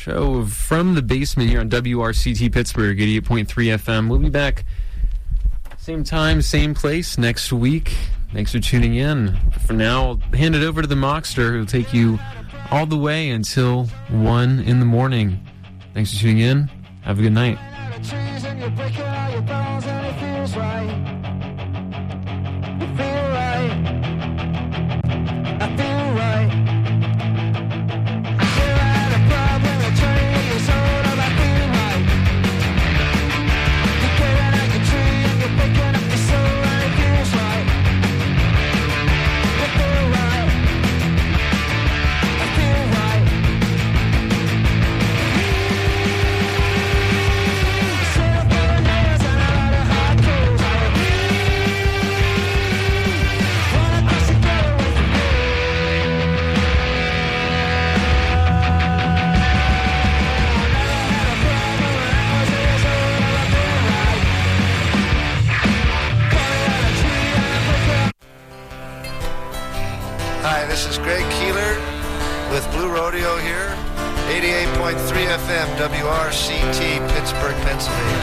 show from the basement here on WRCT Pittsburgh, 88.3 FM. We'll be back same time, same place next week. Thanks for tuning in. For now, I'll hand it over to the Mockster, who will take you all the way until 1 in the morning. Thanks for tuning in. Have a good night. This is Greg Keeler with Blue Rodeo here, 88.3 FM, WRCT, Pittsburgh, Pennsylvania.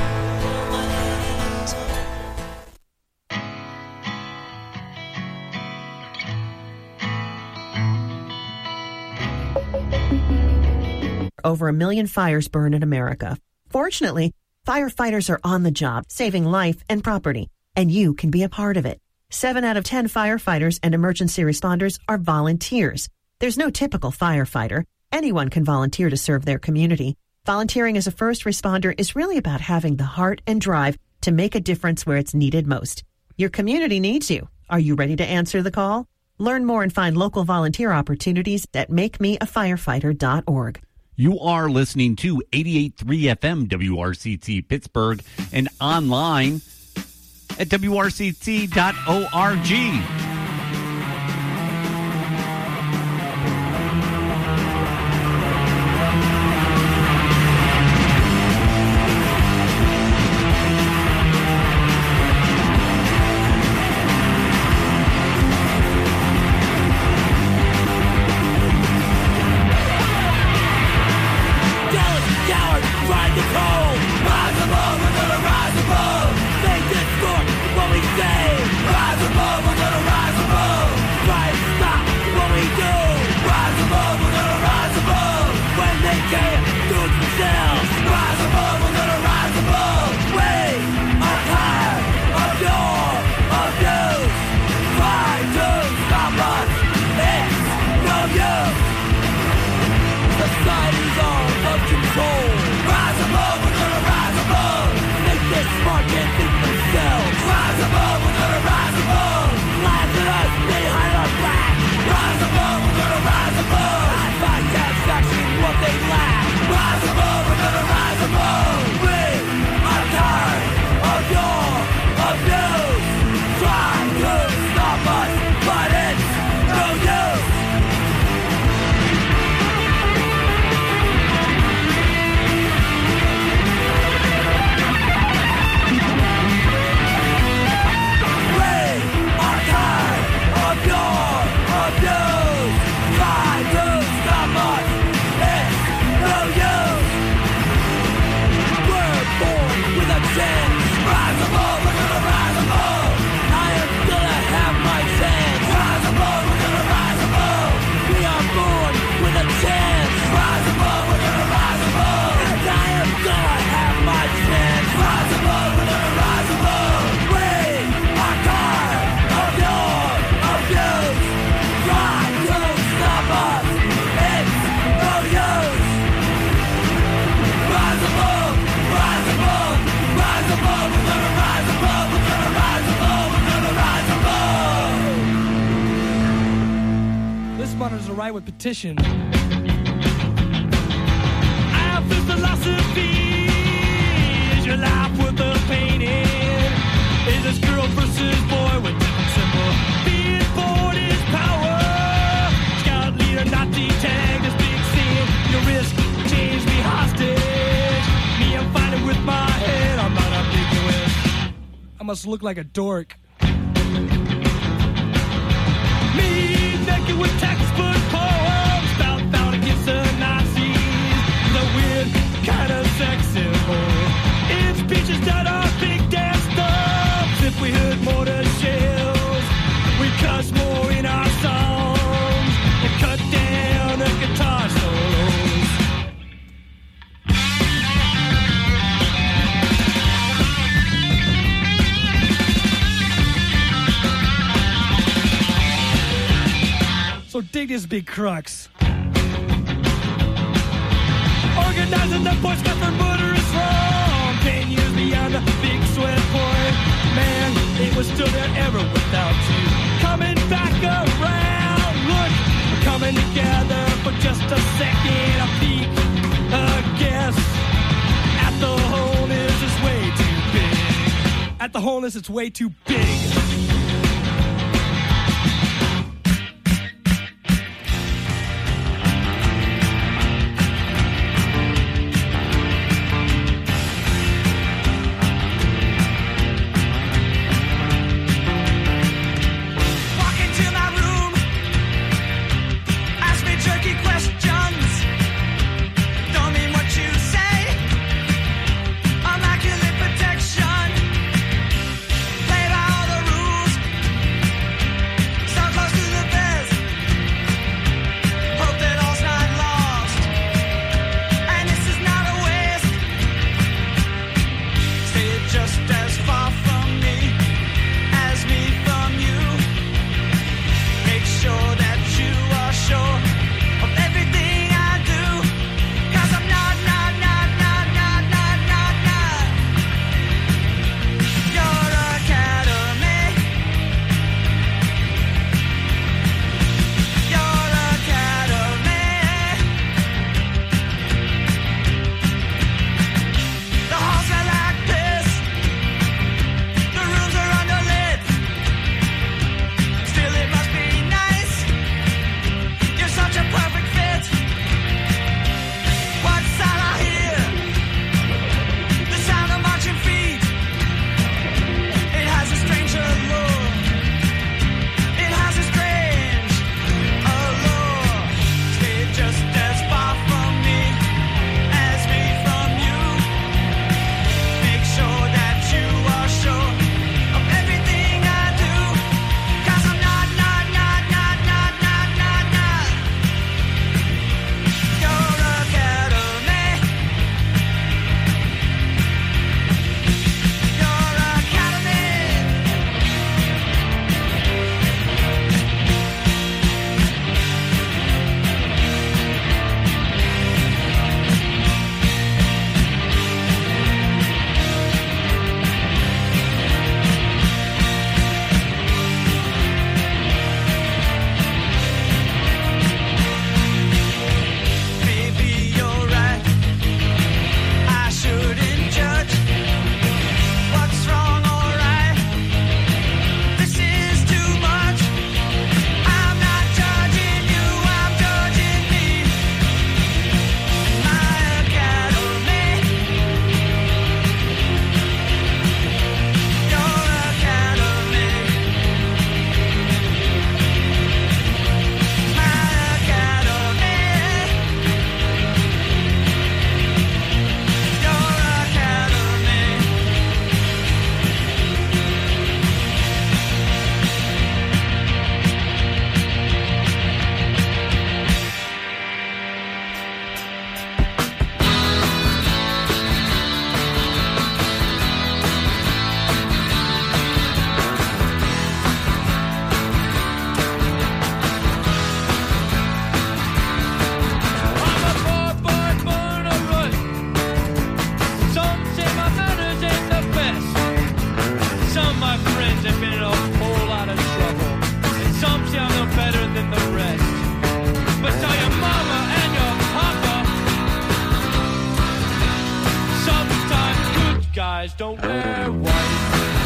Over 1 million fires burn in America. Fortunately, firefighters are on the job, saving life and property, and you can be a part of it. 7 out of 10 firefighters and emergency responders are volunteers. There's no typical firefighter. Anyone can volunteer to serve their community. Volunteering as a first responder is really about having the heart and drive to make a difference where it's needed most. Your community needs you. Are you ready to answer the call? Learn more and find local volunteer opportunities at makemeafirefighter.org. You are listening to 88.3 FM WRCT Pittsburgh and online at WRCT.org. With petition. I have this philosophy. Is your life worth the painting? Is this girl versus boy with different symbol? Being born is power. Scout leader, Nazi tag, this big scene. Your risk, change me hostage. Me, I'm fighting with my head. I'm not ambiguous. I must look like a dork. Me, naked with textbook poems, found against the Nazis. greatest big crux. Organizing the Boy Scouts for murderous wrong. 10 years beyond the big sweat point. Man, it was still there ever without you. Coming back around. Look, we're coming together for just a second. A peek, a guess. At the wholeness, it's way too big. At the wholeness, it's way too big. Don't wear white.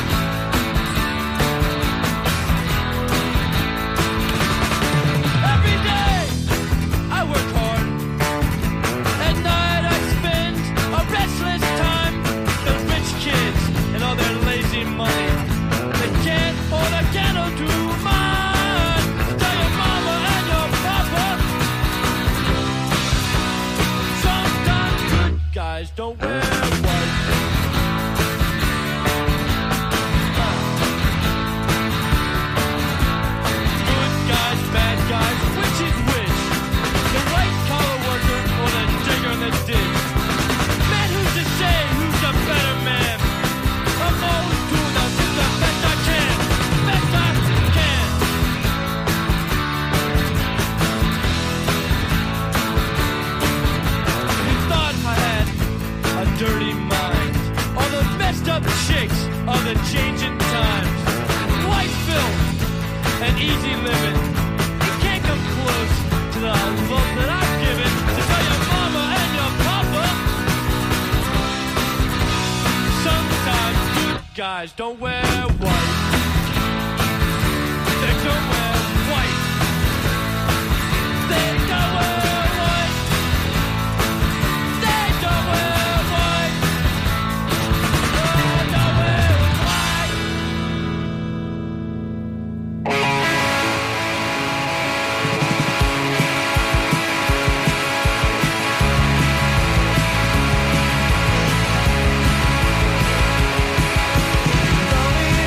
Every day I work hard. At night I spend a restless time. The rich kids and all their lazy money. They can't hold a candle to mine. Tell your mama and your papa. Sometimes good guys don't wear white. the changing times. White film and easy living. You can't come close to the love that I've given to tell your mama and your papa. Sometimes good guys don't wear white. They don't wear white. They don't wear white. They don't wear white. They don't wear white. Lonely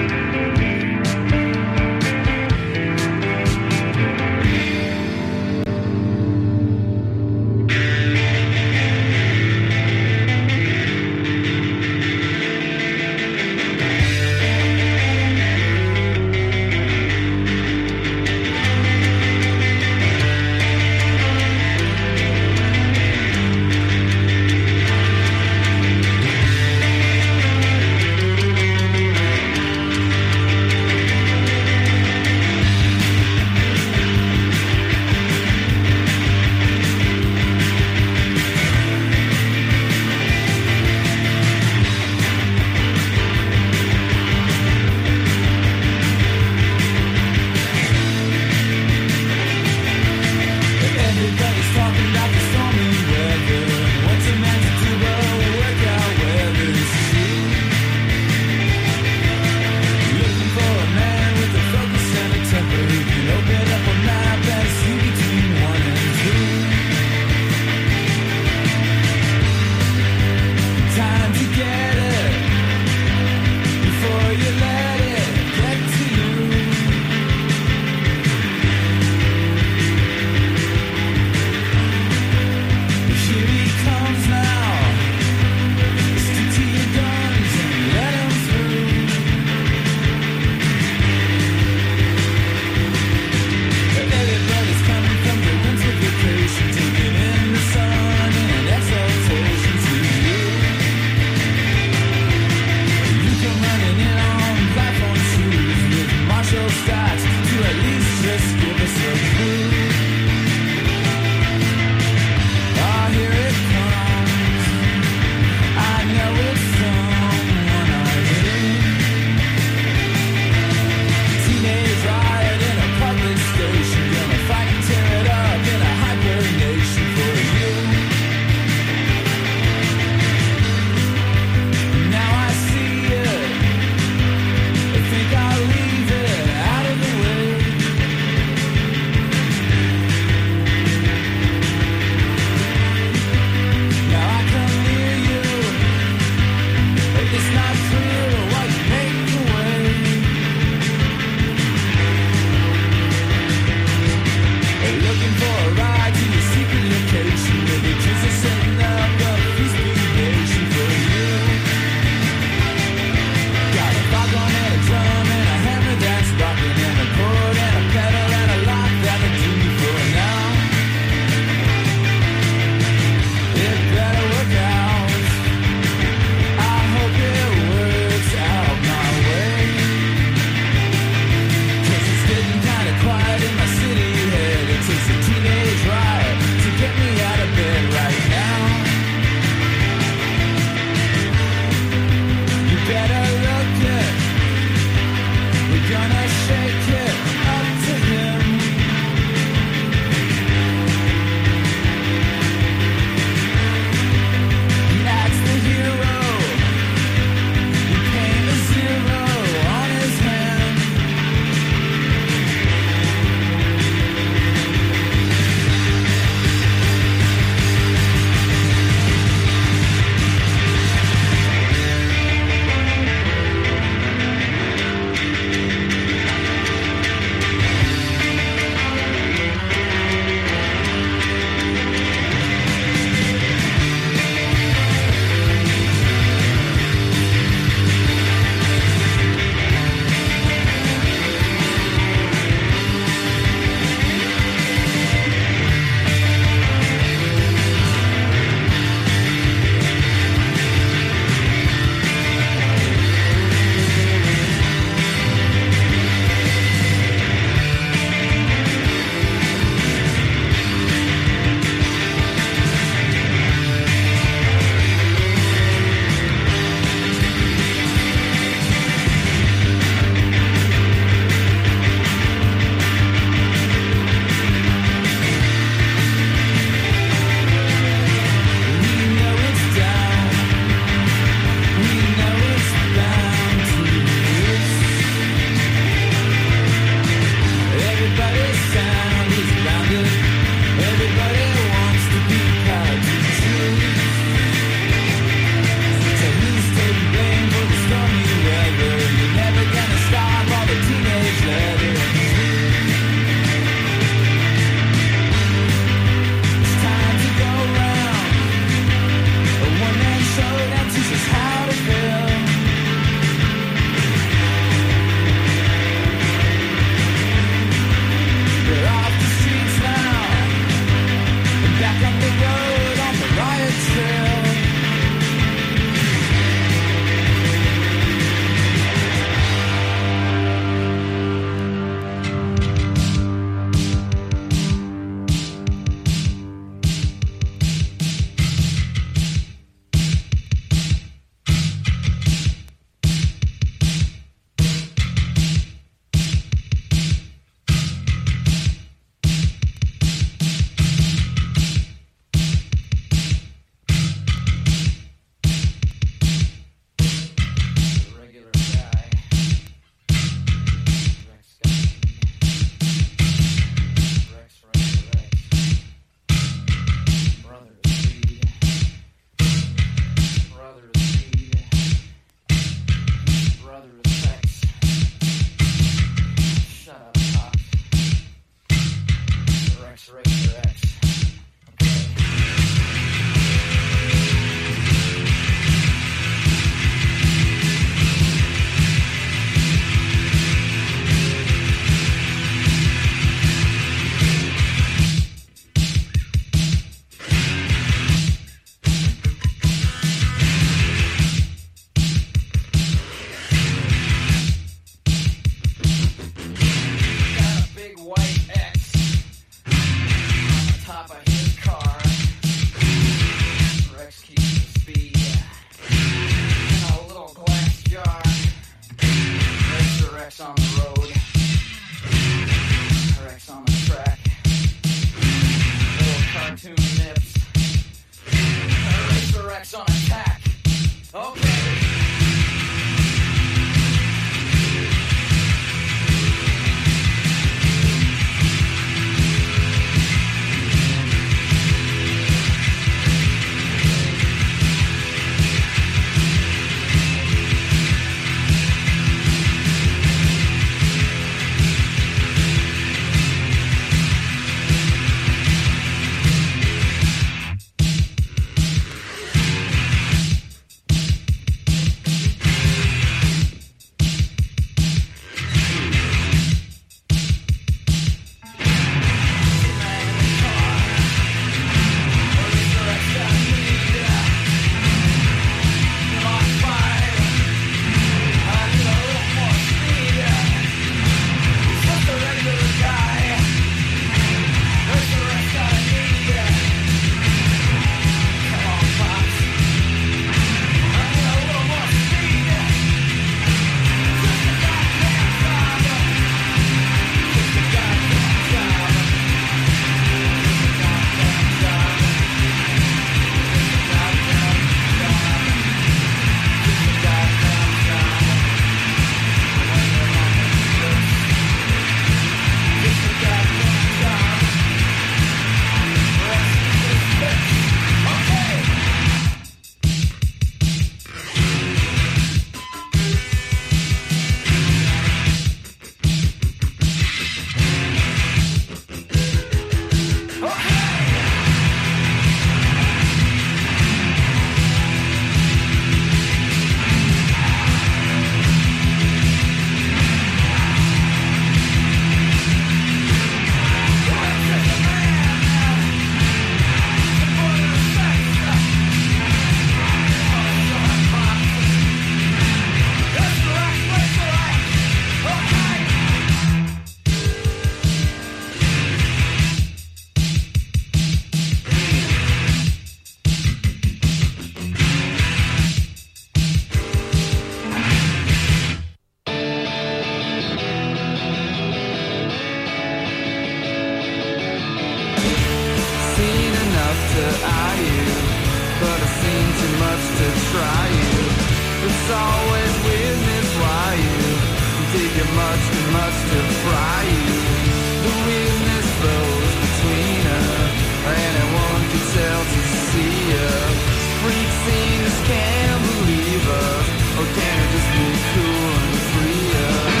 you're much too much to fry you. The weirdness flows between us. Anyone can tell to see us. Freak scenes can't believe us. Or can it just be cool and free us?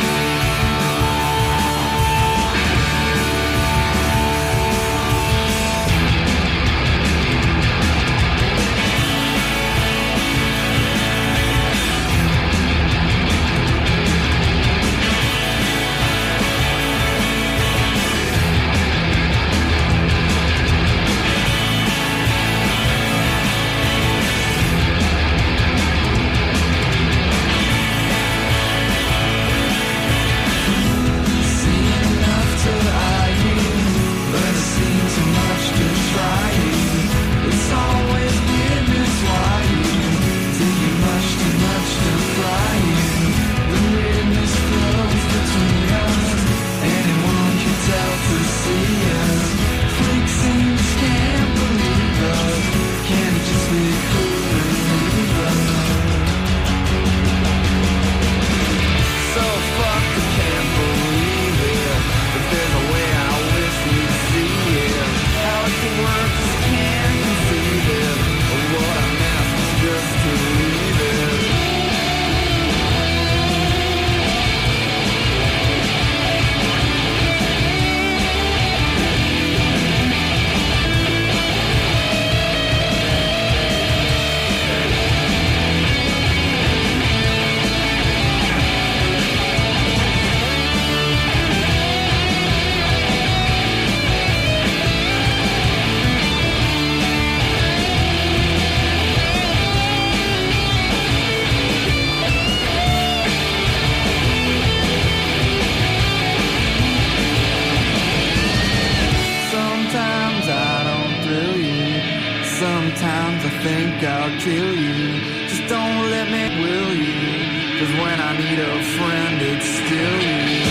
Sometimes I think I'll kill you. Just don't let me, will you? 'Cause when I need a friend, it's still you.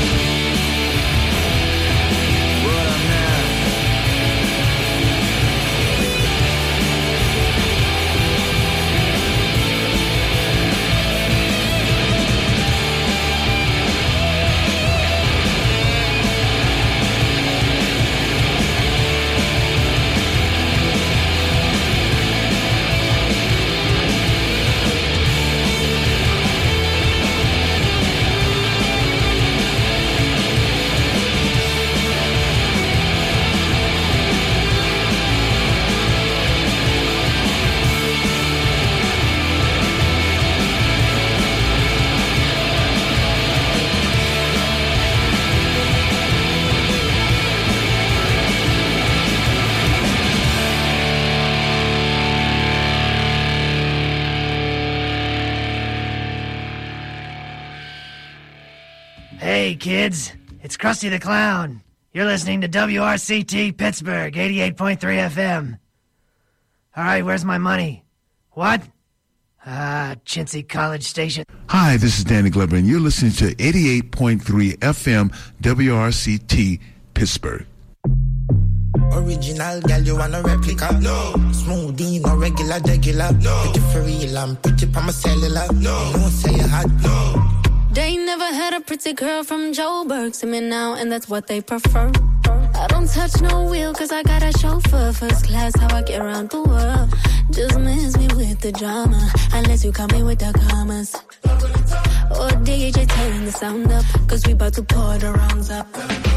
What a mess. Hey, kids, it's Krusty the Clown. You're listening to WRCT Pittsburgh, 88.3 FM. All right, where's my money? What? Chintzy College Station. Hi, this is Danny Glover, and you're listening to 88.3 FM WRCT Pittsburgh. Original girl, you want a replica? No. Smoothie, no regular. No. Pretty for real, I'm pretty pa my cellular. No. You don't say you hot. No. They never had a pretty girl from Joburg. See me now, and that's what they prefer. I don't touch no wheel, 'cause I got a chauffeur. First class, how I get around the world. Just miss me with the drama, unless you come in with the commas. Or DJ turn the sound up, 'cause we about to pour the rounds up.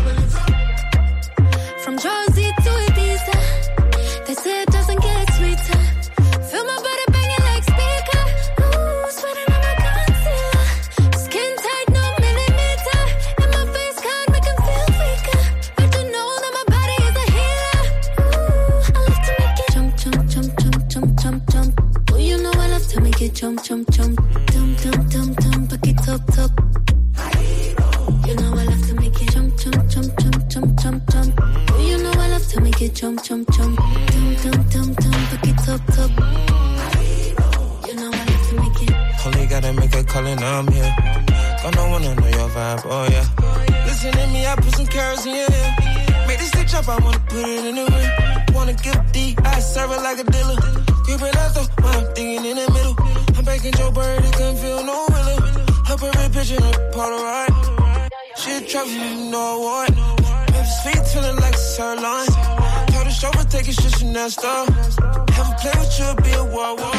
From Jersey to Ibiza, they say it doesn't get sweeter. Feel my body banging like speaker. Ooh, sweating on my concealer. Skin tight, no millimeter. And my face can't make him feel weaker. But you know that my body is a healer. Ooh, I love to make it jump, jump, jump, jump, jump, jump, jump. Oh, you know I love to make it jump, jump, jump. Dum, dum, dum, dum, back it up, top. You know I love to make it jump, jump, jump, jump, jump, jump, jump. Oh, you know I love to make it jump, jump, jump. Dum, dum, dum, dum, back it up, top. You know I love to make it. Only gotta make a call and I'm here. Gonna wanna know your vibe, oh yeah. Listen to me, I put some carrots in your ear. Make this stitch up, I wanna put it in the ring. Wanna give D, I serve it like a dealer. Creeping out though, while I'm thinking in the middle. I'm back in Joe Bird, it couldn't feel no realer. Her perfect picture in a Polaroid. She a trophy, you know what? Baby's feet feeling like a sirloin. Told the chauffeur take it shit from that stuff. Ever play with you, be a World War.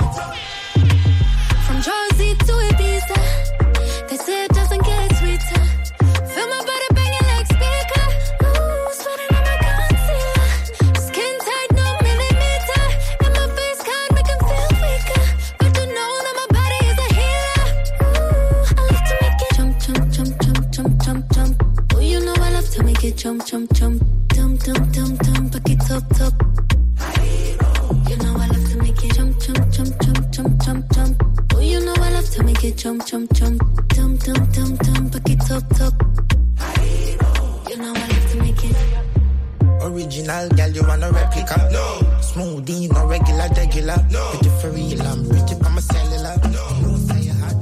From Jersey to Ibiza, they say it doesn't get sweeter. Feel my body banging like speaker. Ooh, sweating on my concealer. Skin tight, no millimeter. And my face can't make him feel weaker. But you know that my body is a healer. Ooh, I love to make it jump, jump, jump, jump, jump, jump, jump. Oh, you know I love to make it jump, jump, jump. Dum, dum, dum, dum, back it up, top. You know I love to make it jump, jump, jump, jump, jump, jump, jump. Oh, you know I love to make it jump, jump, jump. Dum, dum, dum, dum, back it up, top. You know I love to make it. Original girl, you want a replica? No. Smoothie, no regular, regular. No. Pretty for real, I'm pretty by my cellular. No. You say you hot,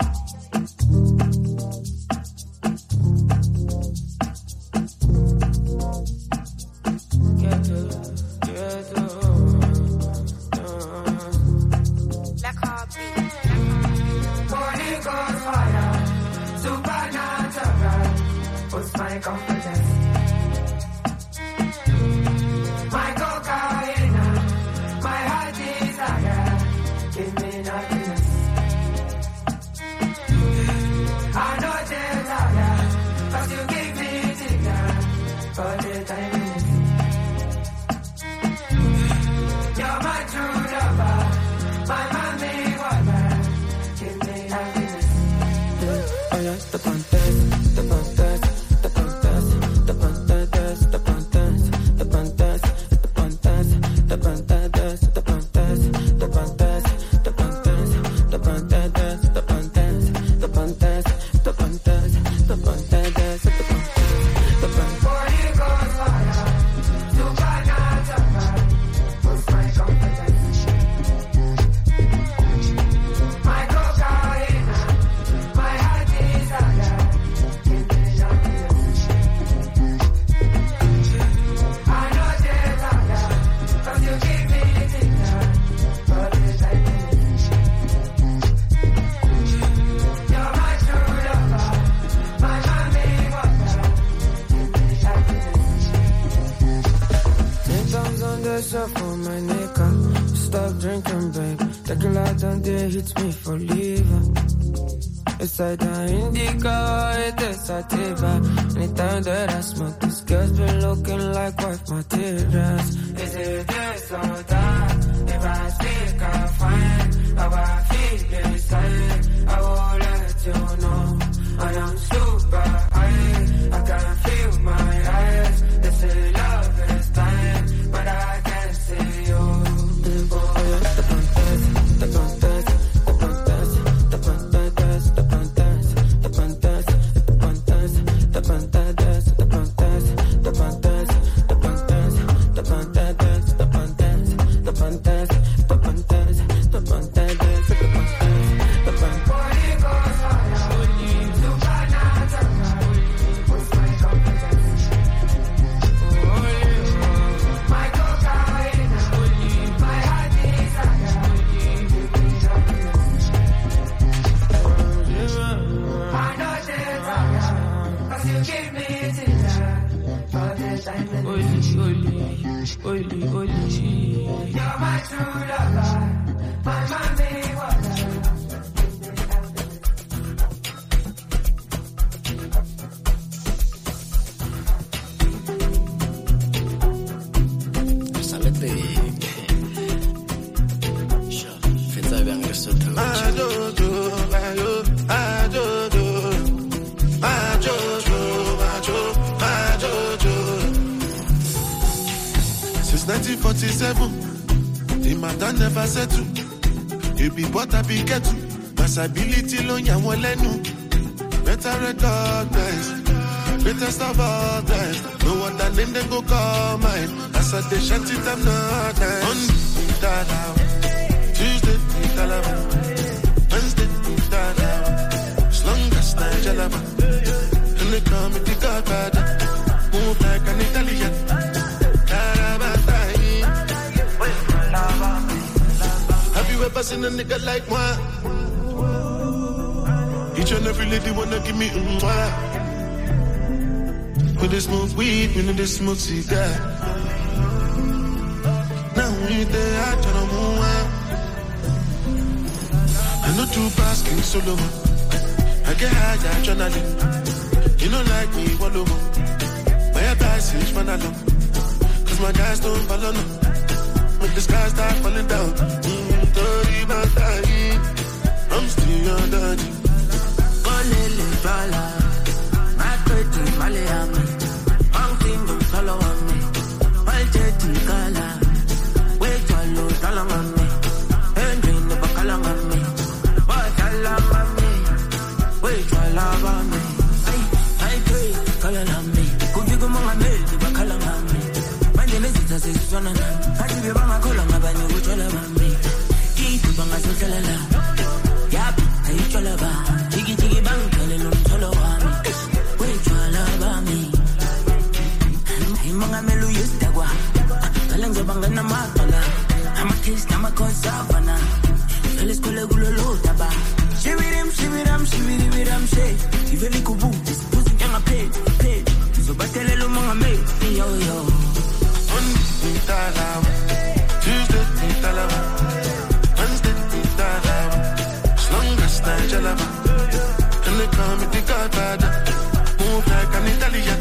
my confidence. My cocaine, my heart desire, give me happiness. I know they're tired, but you give me tigger for the time is. You're my true lover, my mommy water, give me happiness. Oh yeah, the contest, the contest. Inside the indica, it is sativa. Anytime that I smoke, this girl's been looking like wife materials. Is it this or that? If I speak, I find how I feel inside. I will let you know I am super high. I can feel my eyes. They say love is blind, but I can't see you. Oh yeah, the contest, the contest. Since 1947, the matter never settle. You be what I be get to. Passability lo ya won lenu. Better recognize, greatest of all times. No other name they go call mine. As I dey chant it, I'm not nice. Monday, start out. Tuesday, start out. Wednesday, start out. As long as Nigeria, and they call me the Godfather. Move like an Italian. Have you ever seen a nigga like one? He attention, every lady wanna give me When they smoke weed, when they smoke cigar. Now we there, I try to move on. I know two basking solo. I get high, adrenaline. You don't like me, one over. My guys is man alone. Cause my guys don't follow no. When the sky start falling down. Dirty my time. I'm still your daddy. Olele fala, my pretty Malayami. One thing don't follow on me. Malteti kala, wait for low talang on me. Engine the bakalang on me. What alarm on me? Wait for love on me. I pray, kalang on me. Could you go on me? The bakalang on me. My name is Ita Siswana. I give you banga kolang about you, which all about me. Keep you banga so kalala. Yap, I cholaba. Chigi chigi bang, kalelo cholawami. Wait for love on me. Mga melu yustagwa. Kalang banga na matala. I'm a taste, I'm a consavana. Felis kule gulolo taba. Shivirim, shiviram, shake. Iveli kubu, this pussy can I pay. So batelelo mga me, yo. Monday, talawa. Tuesday, talawa. Wednesday, talawa. As long as I jalaba. And they call me the Godfather. Move like an Italian.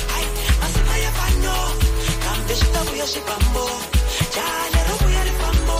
Shipambo, jale rubu ya lipambo.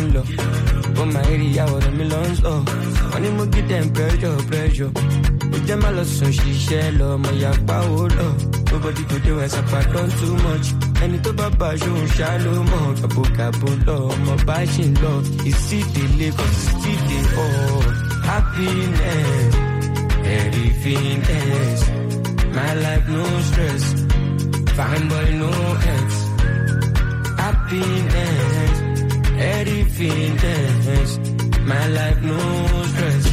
ń lọ. For my area, ọ̀rẹ́ mi lọ ń sọ. Wọ́n ní mo give them pressure. Ó jẹ́ má lọ sùn ṣiṣẹ́ lọ, mo yà pa ó lọ. Nobody go dey west up, I done too much. Ẹni tó bá bá aṣọ òun ṣá ló mọ̀. Kàbókàbó lọ, ọmọ bá ṣì ń lọ. Ìsídèlé kan sí dé ọ̀. Happiness, everything else. My life no stress, fine boy no ex. Happiness, everything else. My life no stress.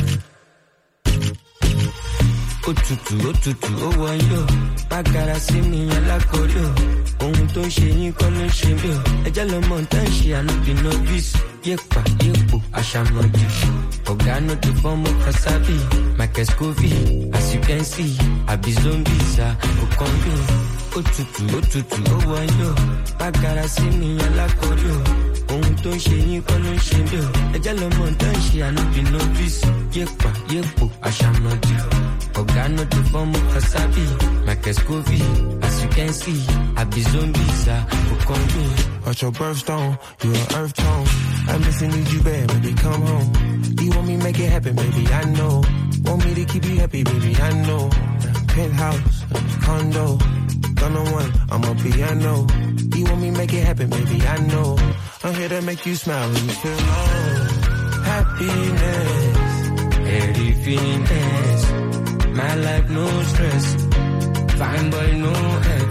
Òtútù, ó wọ̀nyó. Bákàrà sí mi alákòóló. Ohun tó ń ṣe yín kọ́ ló ń ṣe mí o. Ẹjẹ́ lọmọ tá ń ṣe ànúbì novice. Yépa, yépo, àṣàmọ̀dì. Ọ̀gá no dey form of Kasabi. Michael Scoville, as you can see. Àbí zombies, Okonjo. Òtútù, ó wọ̀nyó. Bákàrà sí mi alákòóló. Ohun tó ń ṣe yín kọ́ ló ń ṣe mí o. Ẹjẹ́ lọmọ tá ń ṣe ànúbì novice. Yépa, yépo, àṣàmọ̀dì. Ọ̀gá no dey form of Kasabi. Michael Scoville, as you can see. Àbí zombies, Okonjo. At your birthstone, you an earth tone. I'm missing you bad, baby, come home. You want me make it happen, baby, I know. Want me to keep you happy, baby, I know. Penthouse, condo, gonna one, I'm a piano. You want me make it happen, baby, I know. I'm here to make you smile when you feel low. Happiness, everything else. My life no stress, fine boy no ex.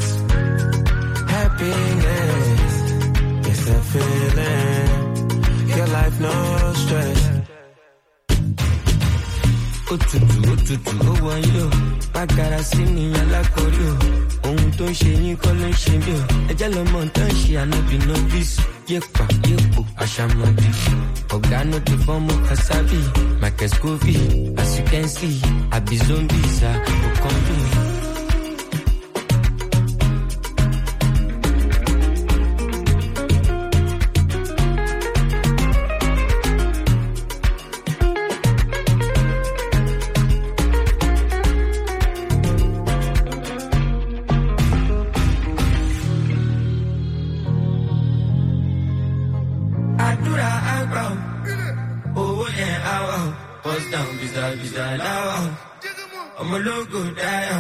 Happiness, it's a feeling. Your life no stress. Òtútù, ó wọ̀nyó. Bákàrà sí mi alákòóló. Ohun tó ń ṣe yín kọ́ ló ń ṣe mí o. Ẹjẹ́ lọmọ tá ń ṣe ànúbì novice. Yépa, yépo, àṣàmọ̀dì. Ọ̀gá no dey form of Kasabi. Michael Scoville, as you can see. Àbí zombies, Okonjo. I'm a logo down.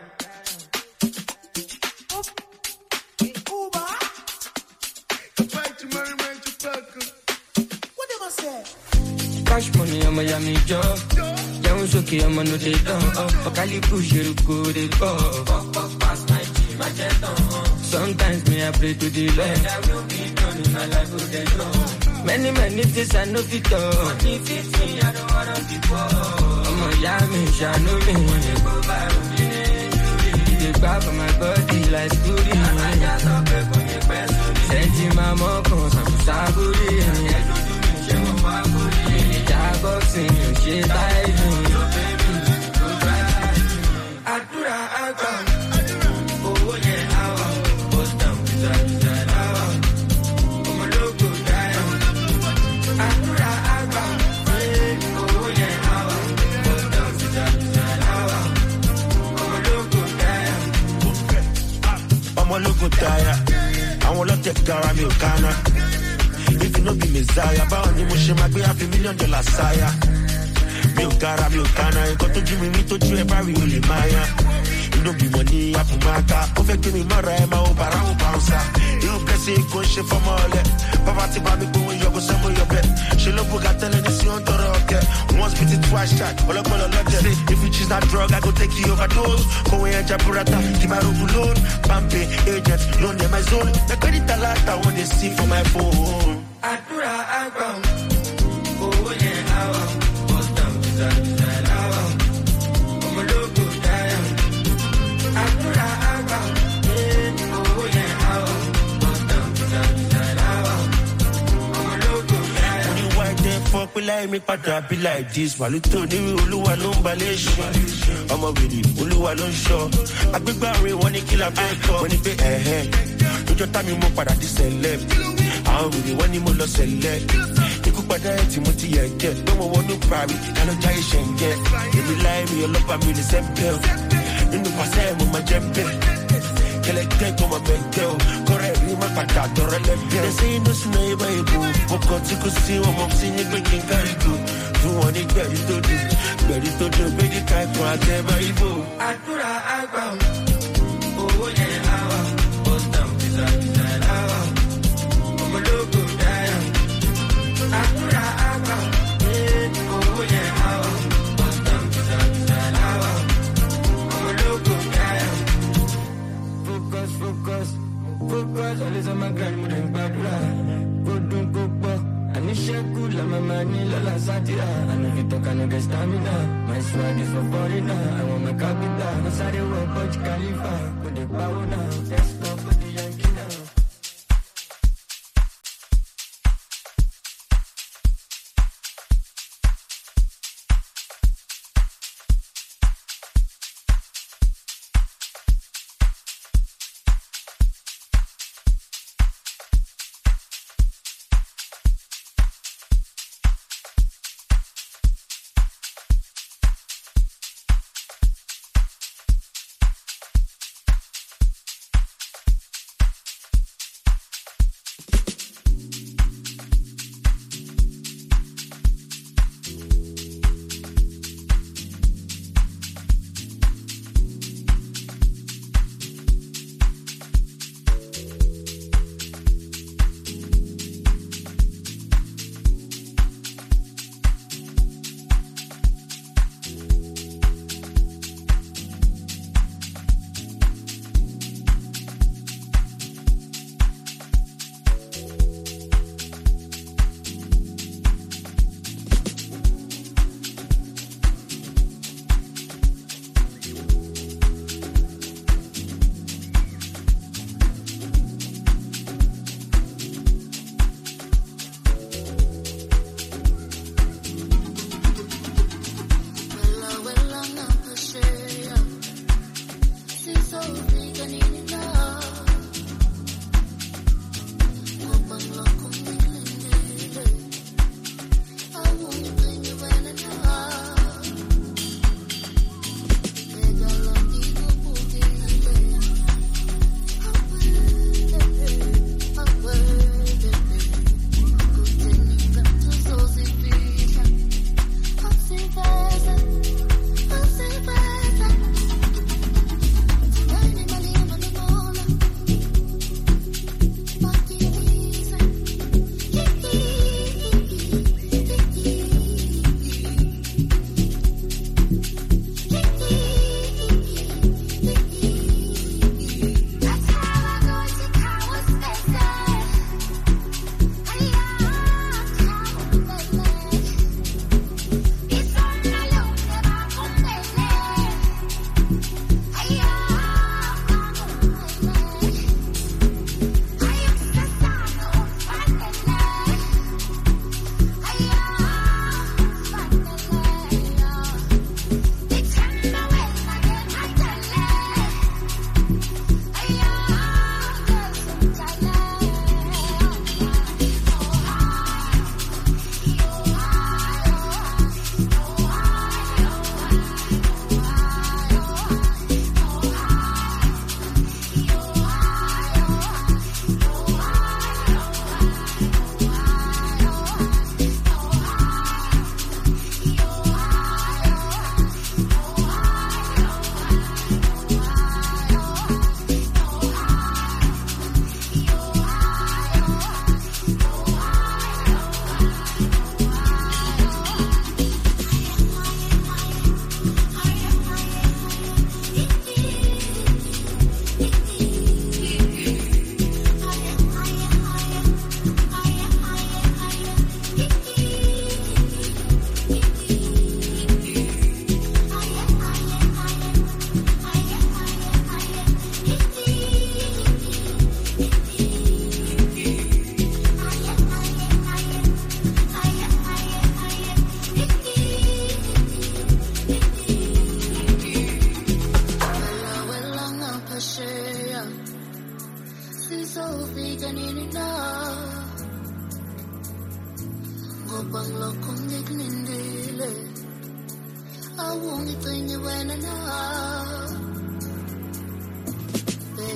Cash money, I'm a yummy job. Down okay, I'm a no day down. For Cali push you go they go. Pass my team, my jet on. Sometimes me I pray to the Lord. I will be done in my life with the Lord. Many things I know fit all. Money fits me, I don't wanna be poor. I'm a yummy, shine on me. When you go by, they grab for my body like scooty. I just up for me, send you my mom, some saburi. Boxing, she died. Adura, oh yeah, post down, I'm a logo down. Adura, oh yeah, post down, I'm a logo down. I'm a logo down. I want to take care of me, Kana. If you no be Messiah, bound you must make me $5 million sire. Milkara, milkana, you got to give me to do every really Maya. You don't be money, I put my car. Over to me, Marama, Barao Bouncer. You bless it, go shit from all that. Pavati Babi, go and you go somewhere your bed. She love what got telling this on the rock. Once beat it, twice shot. All up on the lodge. If you choose that drug, I go take you overdose. Go away and Japurata, keep my rope alone. Pampe, agents, loan in my zone. The credit a lot, I want to see for my phone. Adura, oh yeah, post down, I'm a logo down. Adura, oh yeah, post down, I'm a logo down. When you white there, fuck me like me, but I be like this. While you told me, Uluwa no balation. I'm a really, Uluwa no show. I be barry, when you kill a break up. When you pay you just tell me more para this celeb. I really want you more celeb. You could buy that Timothy and get. No more want to parry, I don't try to get. If you lie me, you love me the same pill. In the past, I'm on my jump. che le che come metteo corre rima patato relente they say no snake baby oko ti ko si o mo si ni pe kin carry go tu won ni ready to do baby kai ko ate baby adura agba owó yẹn awa post down design awa omo logo daya adura agba owó yẹn awa post down design awa omo logo daya focus always on my grind mo den gbadura go dun go po ani sheku la mama ni lola satira I know you talk I no get stamina my swag is for foreigner I want my capital no sare wo Burj Khalifa go dey power now let's go for the Yankee now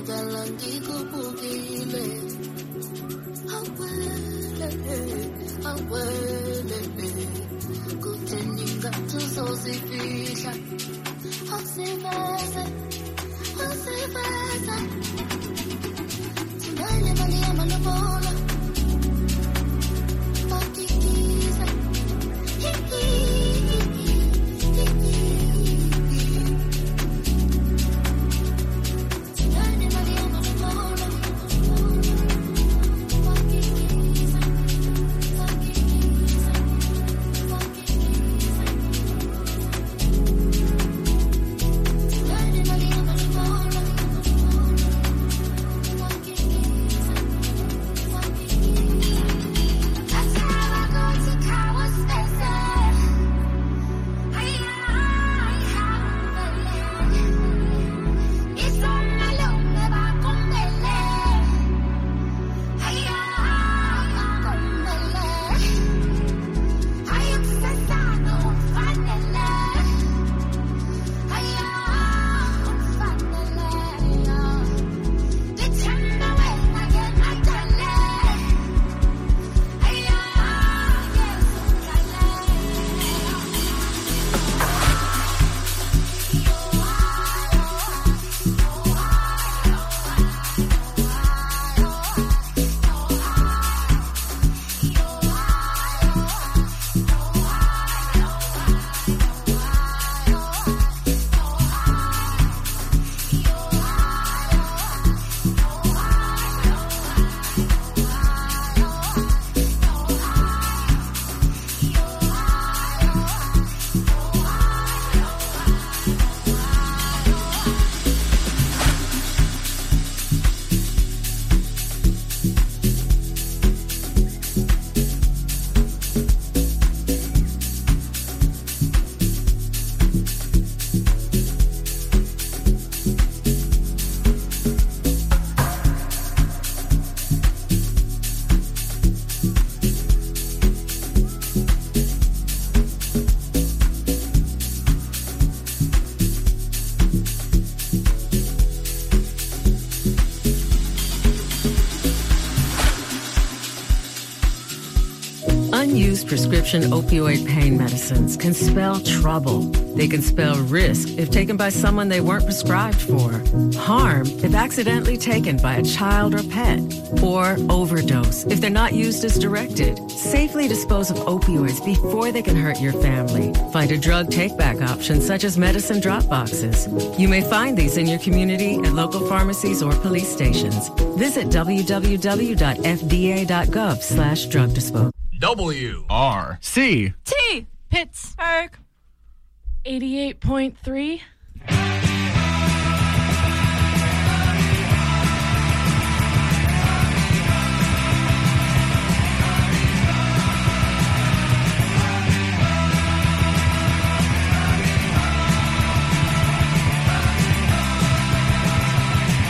Ngala ngikubukile awele kutheni ngathi uzozifihla usiveze Thindane mali yamalobola Bakikiza Thindane mali yamalobola Unused prescription opioid pain medicines can spell trouble. They can spell risk if taken by someone they weren't prescribed for, harm if accidentally taken by a child or pet, or overdose if they're not used as directed. Safely dispose of opioids before they can hurt your family. Find a drug take-back option such as medicine drop boxes. You may find these in your community at local pharmacies or police stations. Visit www.fda.gov/drug disposal. WRC T Pittsburgh 88.3